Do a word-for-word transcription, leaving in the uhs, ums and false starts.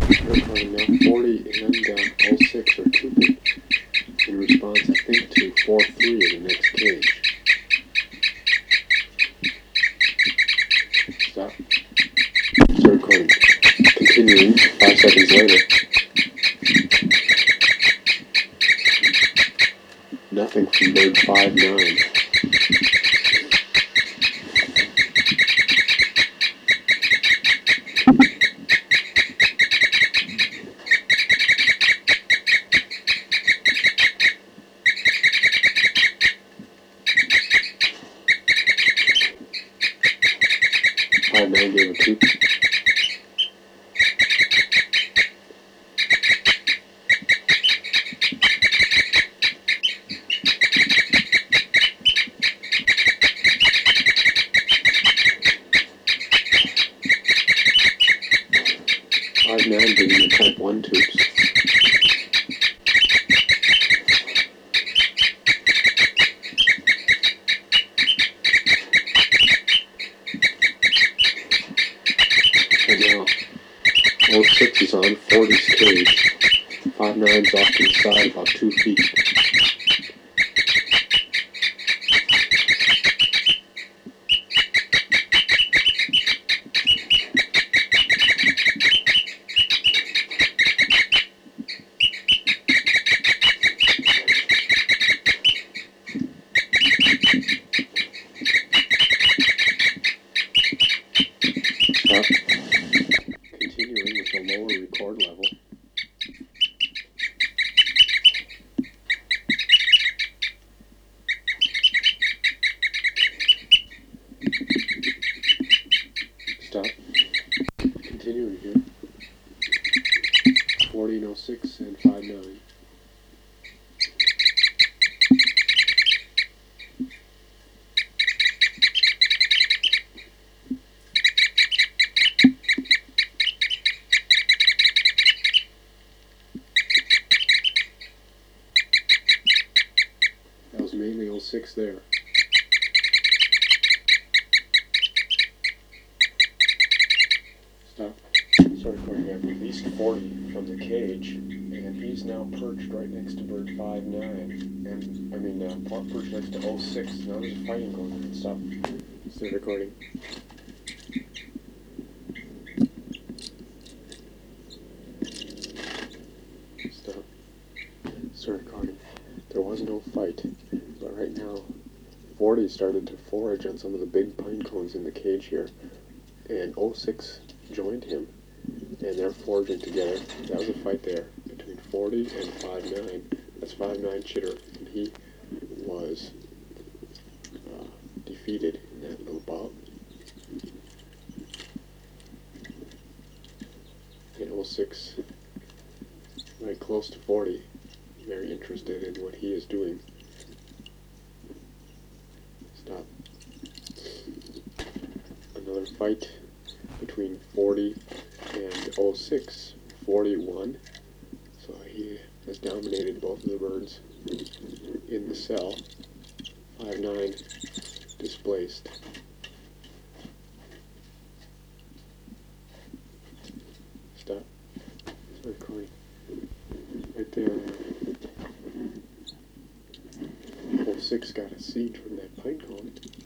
Recording now. forty and uh, oh six are cooping in response, I think, to four three in the next cage. Stop. Start recording. Continuing five seconds later. Nothing from bird five nine. five nine gave a coop. five nine giving the type one tubes. And now, oh six is on forty's cage. five nine's off to the side about two feet. Stop. Continuing with a lower record level. Stop. Continuing here. forty and oh six and five nine. That was mainly oh six there. Stop. Start recording. I've released forty from the cage, and he's now perched right next to bird five nine. And, I mean, uh, perched next to oh six. Now there's a fighting going on. Stop. Start recording. Stop. Start recording. There was no fight, but right now, forty started to forage on some of the big pine cones in the cage here, and oh six joined him, and they're foraging together. That was a fight there between forty and five nine. That's five nine Chitter, and he was uh, defeated in that little bout. And oh six, right close to forty, very interested in what he is doing. Stop. Another fight between forty and oh six. forty won, so he has dominated both of the birds in the cell. five nine displaced. Stop. Start recording. Right there. oh six got a seed from that pine cone.